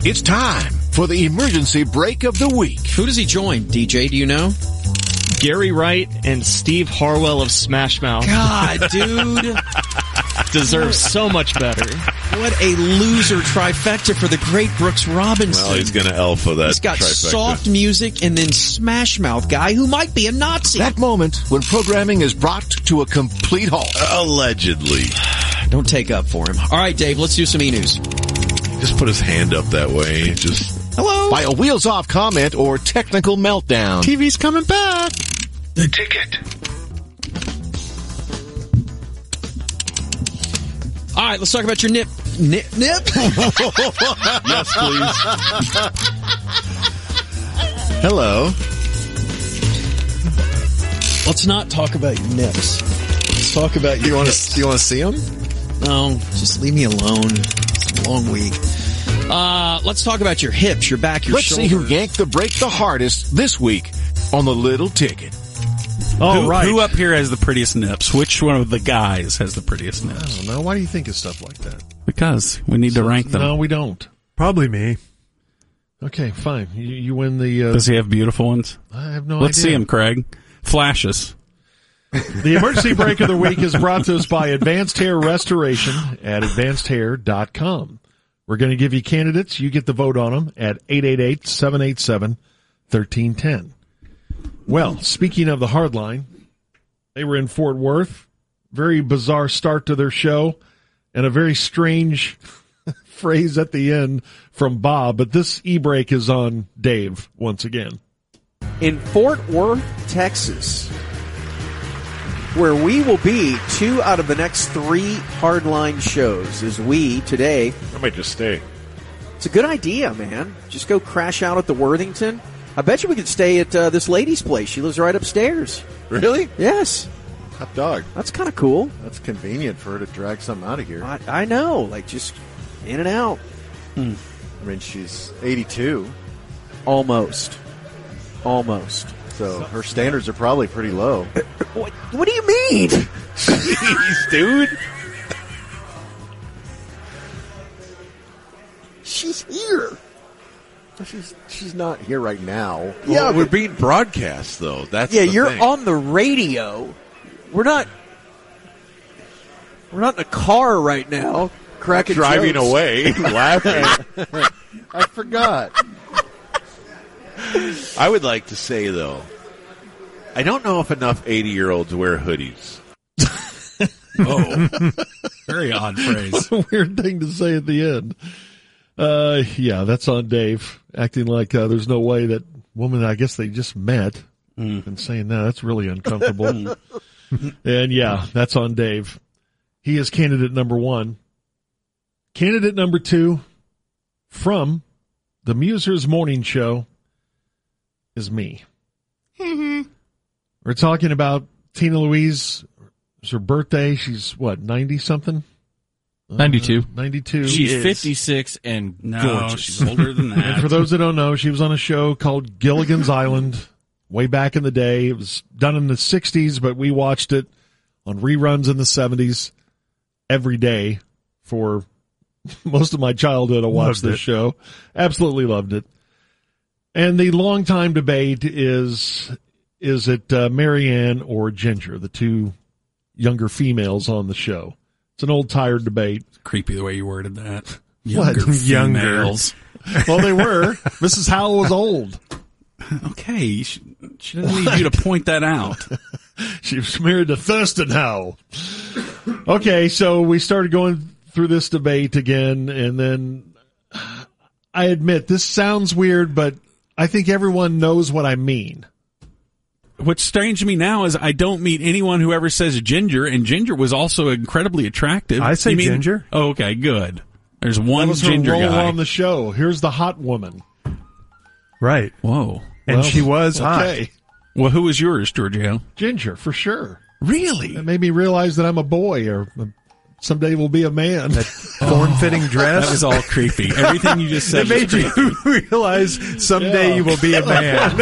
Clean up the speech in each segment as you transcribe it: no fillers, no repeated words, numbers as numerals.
It's time for the emergency break of the week. Who does he join, DJ? Do you know? Gary Wright and Steve Harwell of Smash Mouth. God, dude. Deserves so much better. What a loser trifecta for the great Brooks Robinson. Well, he's going to alpha that. He's got trifecta. soft music and then Smash Mouth guy who might be a Nazi. That moment when programming is brought to a complete halt. Allegedly. Don't take up for him. All right, Dave, let's do some e-news. Just put his hand up that way. Hello? By a wheels-off comment or technical meltdown. TV's coming back. The ticket. All right, let's talk about your nip. Nip? Yes, please. Hello. Let's not talk about your nips. Let's talk about your hips. Do you want to see them? No, just leave me alone. It's a long week. Let's talk about your hips, your back, your Let's shoulders. see who yanked the break the hardest this week on the little ticket. Who up here has the prettiest nips? Which one of the guys has the prettiest I nips? don't know. Why do you think of stuff like that? Because we need to rank them. No, we don't. Probably me. Okay, fine. You win the... Does he have beautiful ones? I have no Let's idea. see him, Craig. Flashes. The emergency break of the week is brought to us by Advanced Hair Restoration at advancedhair.com. We're going to give you candidates. You get the vote on them at 888-787-1310. Well, speaking of the Hardline, they were in Fort Worth. Very bizarre start to their show and a very strange phrase at the end from Bob. But this e-break is on Dave once again. In Fort Worth, Texas, where we will be 2 out of the next 3 Hardline shows, as we today. I might just stay. It's a good idea, man. Just go crash out at the Worthington. I bet you we could stay at this lady's place. She lives right upstairs. Really? Yes. Hot dog. That's kind of cool. That's convenient for her to drag something out of here. I know. Like, just in and out. I mean, she's 82. Almost. So her standards are probably pretty low. What do you mean? Jeez, dude. She's here. She's not here right now. Yeah, we're being broadcast, though. That's you're thing. on the radio. We're not in a car right now. Cracking driving jokes. away, laughing. I forgot. I would like to say, though, I don't know if enough 80-year-olds wear hoodies. Very odd phrase. What a weird thing to say at the end. Yeah, that's on Dave, acting like there's no way that woman, I guess they just met, and saying, no, that's really uncomfortable. And yeah, that's on Dave. He is candidate number 1. Candidate number 2 from the Musers Morning Show is me. We're talking about Tina Louise. It's her birthday. She's, 90-something? 92. 92. She's 56 and gorgeous. She's older than that. And for those that don't know, she was on a show called Gilligan's Island way back in the day. It was done in the 60s, but we watched it on reruns in the 70s every day for most of my childhood. I watched this show. Absolutely loved it. And the long-time debate is it Marianne or Ginger, the two younger females on the show? It's an old, tired debate. Creepy the way you worded that. What? Females. Well, they were. Mrs. Howell was old. Okay. She doesn't need you to point that out. She was married to Thurston Howell. Okay, so we started going through this debate again, and then I admit this sounds weird, but I think everyone knows what I mean. What's strange to me now is I don't meet anyone who ever says Ginger, and Ginger was also incredibly attractive. I say Ginger. Oh, okay, good. There's one That was Ginger her role guy on the show. Here's the hot woman. Right. Whoa. And she was okay. hot. Well, who was yours, Giorgio? Ginger, for sure. Really? It made me realize that I'm a boy, or someday will be a man. That form-fitting dress. That was all creepy. Everything you just said It made was creepy. you realize someday you will be a man.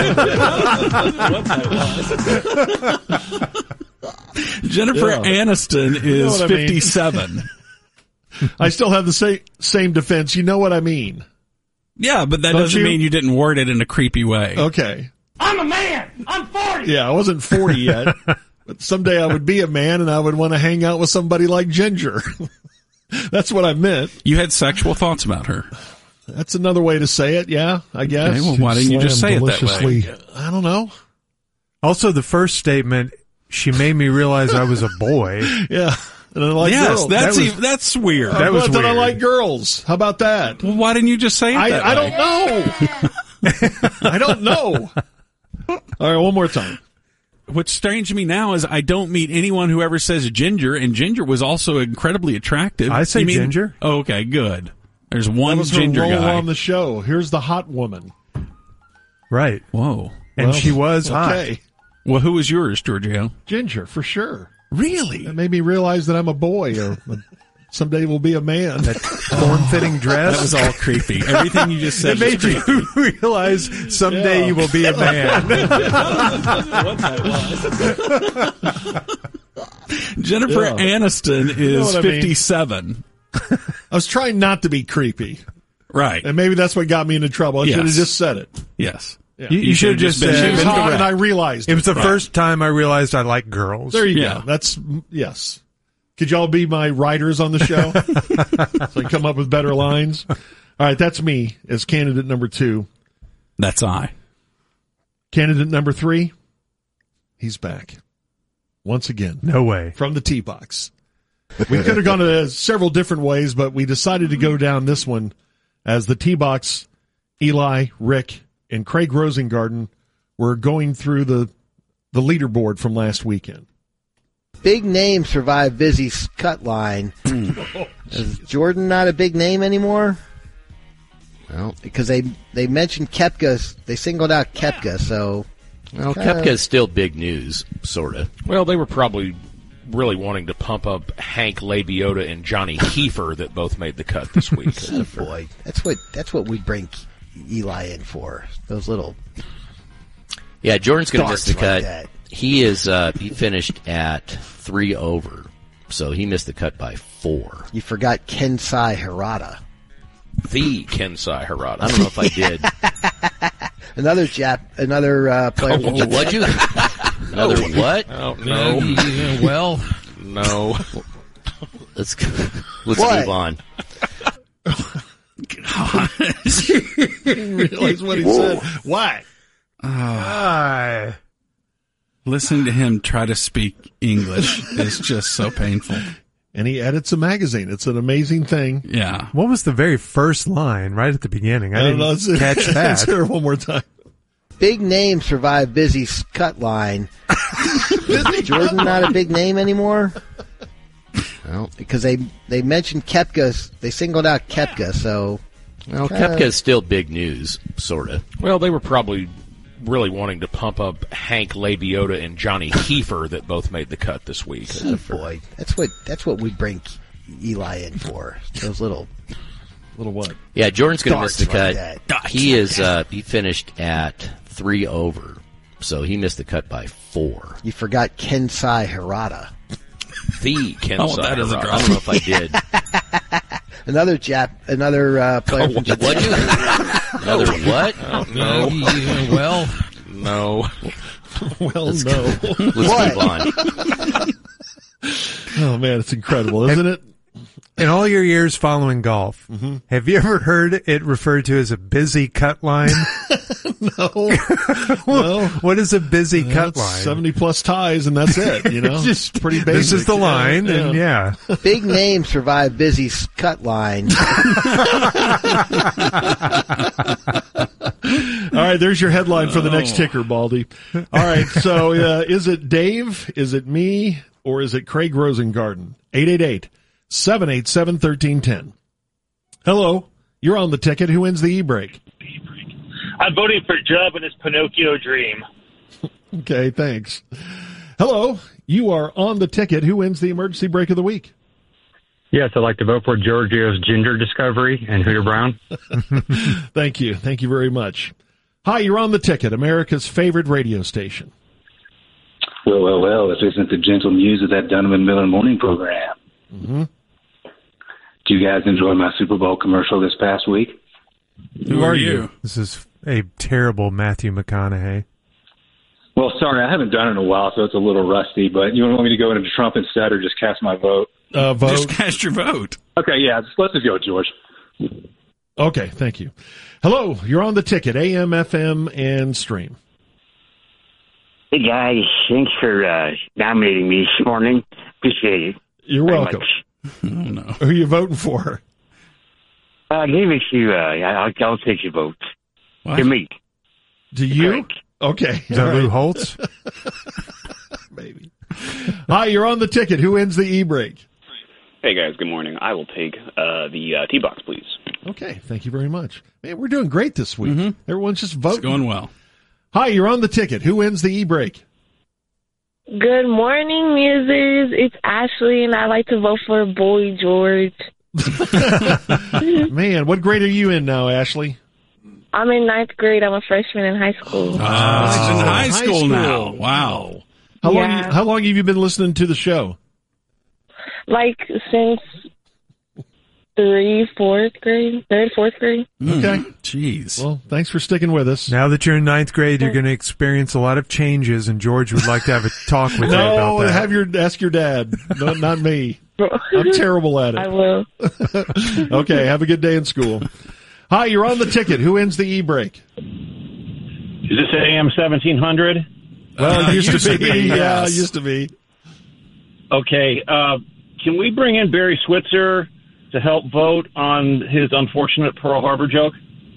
Jennifer Aniston is what I mean. 57. I still have the same defense. You know what I mean. Yeah, but that Don't doesn't you? mean you didn't word it in a creepy way. Okay. I'm a man. I'm 40. Yeah, I wasn't 40 yet. But someday I would be a man and I would want to hang out with somebody like Ginger. That's what I meant. You had sexual thoughts about her. That's another way to say it, yeah, I guess. Okay, well, why didn't you just say it that way? I don't know. Also, the first statement, she made me realize I was a boy. Yeah. And I like Yes, girls. that's weird. That was That I weird. like girls. How about that? Well, why didn't you just say it that I way? don't know. I don't know. All right, one more time. What's strange to me now is I don't meet anyone who ever says Ginger, and Ginger was also incredibly attractive. I say You mean- Ginger. Oh, okay, good. There's That one was her Ginger role guy. on the show. Here's the hot woman. Right. Whoa. And Well, she was hot. okay. Well, who was yours, Giorgio? Ginger, for sure. Really? That made me realize that I'm a boy or someday will be a man. That form-fitting dress. That was all creepy. Everything you just said It made was creepy. you realize someday Yeah. you will be a man. Jennifer Yeah. Aniston You know is what I mean. 57. I was trying not to be creepy. Right. And maybe that's what got me into trouble. I Yes. should have just said it. Yes. Yeah. You should have just been She was said, hot and I realized it was the Right. first time I realized I like girls. There you Yeah. go. That's, yes. Could y'all be my writers on the show? So I come up with better lines? All right, that's me as candidate number 2. That's I. Candidate number 3, he's back. Once again. No way. From the tee box. We could have gone several different ways, but we decided to go down this one as the tee box. Eli, Rick, and Craig Rosengarten were going through the leaderboard from last weekend. Big name survived Busy's cut line. Is Jordan not a big name anymore? Well, because they mentioned Koepka, they singled out Koepka, so. Well, Koepka's still big news, sort of. Well, they were probably really wanting to pump up Hank Labiota and Johnny Heifer that both made the cut this week. Oh boy, that's what we bring Eli in for. Those little. Yeah, Jordan's going to miss the darts cut. like that. He finished at 3 over, so he missed the cut by 4. You forgot Kensai Hirata. The Kensai Hirata. I don't know if I did. Another player. from Japan. What'd you? Another what? Oh, no. Well, No. Let's What? move on. Didn't realize what he said. Why? Listening to him try to speak English is just so painful. And he edits a magazine. It's an amazing thing. Yeah. What was the very first line right at the beginning? I don't know. didn't catch that. Let's hear it one more time. Big name survived Busy's cut line. Is Jordan not a big name anymore? Well, because they mentioned Koepka, they singled out Koepka, so. Well, Koepka's still big news, sort of. Well, they were probably really wanting to pump up Hank Labiota and Johnny Heifer that both made the cut this week. Oh boy, that's what we bring Eli in for. Those little what? Yeah, Jordan's going to miss the darts cut. like that. He finished at 3 over, so he missed the cut by 4. You forgot Kensai Hirata. The Kensai that is a Hirata. I don't know if I did. Another player from Japan. What'd you? Another what? Oh, no. well, No. Well, no. Let's What? move on. Oh, man, it's incredible, isn't it? In all your years following golf, have you ever heard it referred to as a busy cut line? No. No. What is a busy cut It's line? 70 plus ties, and that's it. You know, Just pretty basic. This is the line, and yeah. Big name survived Busy's cut line. All right, there's your headline for the next ticker, Baldy. All right, so is it Dave, is it me, or is it Craig Rosengarten? 888-787-1310. Hello, you're on the ticket. Who wins the e-break? I'm voting for Jubb and his Pinocchio dream. Okay, thanks. Hello, you are on the ticket. Who wins the emergency break of the week? Yes, I'd like to vote for Giorgio's Ginger Discovery and Hooter Brown. Thank you. Thank you very much. Hi, you're on the ticket, America's favorite radio station. Well, let's listen to gentle news of that Donovan Miller morning program. Mm-hmm. Did you guys enjoy my Super Bowl commercial this past week? Who are you? This is a terrible Matthew McConaughey. Well, sorry, I haven't done it in a while, so it's a little rusty. But you want me to go into Trump instead, or just cast my vote? Vote. Just cast your vote. Okay, yeah, let's just go with George. Okay, thank you. Hello, you're on the ticket, AM, FM, and stream. Hey, guys. Thanks for nominating me this morning. Appreciate it. You're welcome. Oh, no. Who are you voting for? Give it to I'll take your vote. What? To me. Do you? Okay. Is that Lou Holtz? Maybe. Hi, you're on the ticket. Who ends the e-break? Hey, guys. Good morning. I will take the T-Box, please. Okay, thank you very much. Man, we're doing great this week. Mm-hmm. Everyone's just voting. It's going well. Hi, you're on the ticket. Who ends the e-break? Good morning, musers. It's Ashley, and I like to vote for Boy George. Man, what grade are you in now, Ashley? I'm in 9th grade. I'm a freshman in high school. He's in high school now. Wow. How long have you been listening to the show? Like since 3rd, 4th grade. Okay. Jeez. Well, thanks for sticking with us. Now that you're in 9th grade, you're going to experience a lot of changes, and George would like to have a talk with you about that. Ask your dad. No, not me. I'm terrible at it. I will. Okay, have a good day in school. Hi, you're on the ticket. Who ends the e-break? Is this AM 1700? Well, it used to be. Yes. Yeah, it used to be. Okay. Can we bring in Barry Switzer to help vote on his unfortunate Pearl Harbor joke?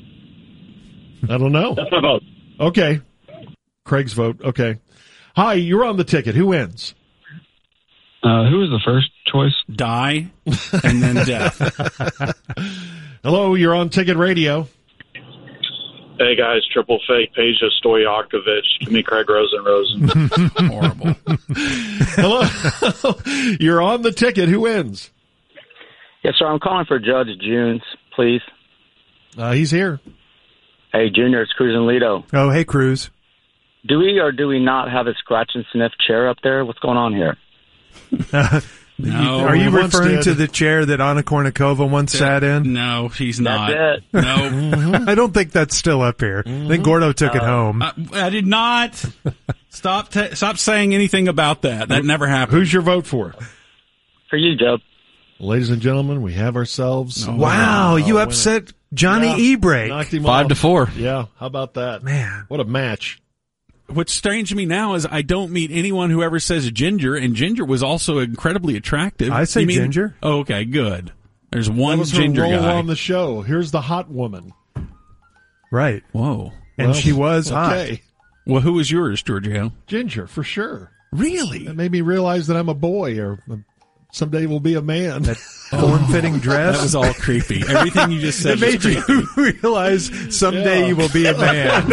I don't know. That's my vote. Okay. Craig's vote. Okay. Hi, you're on the ticket. Who ends? Who was the first choice? Die and then death. Hello, you're on Ticket Radio. Hey guys, triple fake, Peja Stojakovic. Give me Craig Rosen. Horrible. Hello, you're on the ticket. Who wins? Yes, sir. I'm calling for Judge Junes, please. He's here. Hey, Junior, it's Cruz and Lido. Oh, hey, Cruz. Do we or do we not have a scratch and sniff chair up there? What's going on here? No. Are you we once referring did. to the chair that Anna Kournikova once sat in? No, she's not. That's it. No. I don't think that's still up here. I think Gordo took it home. I did not. Stop saying anything about that. That never happened. Who's your vote for? For you, Joe. Ladies and gentlemen, we have ourselves. Wow, you upset Johnny Ebrake. Knocked him 5-4. Yeah, how about that? Man. What a match. What's strange to me now is I don't meet anyone who ever says Ginger, and Ginger was also incredibly attractive. I say Ginger. Oh, okay, good. There's one That was her Ginger role guy. on the show. Here's the hot woman. Right. Whoa. And she was okay. hot. Well, who was yours, Giorgio? Ginger, for sure. Really? That made me realize that I'm a boy, or someday will be a man. That form-fitting dress. That was all creepy. Everything you just said It made you realize someday you will be a man.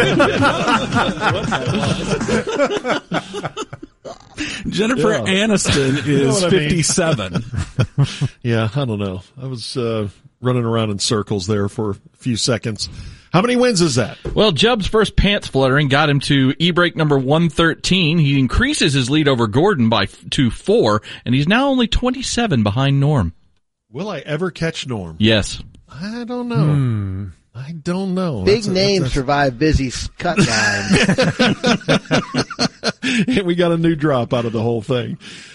Jennifer Aniston is 57. Yeah, I don't know. I was running around in circles there for a few seconds. How many wins is that? Well, Jubb's first pants fluttering got him to e-break number 113. He increases his lead over Gordon to 4, and he's now only 27 behind Norm. Will I ever catch Norm? Yes. I don't know. I don't know. Big names survive busy cut line. We got a new drop out of the whole thing.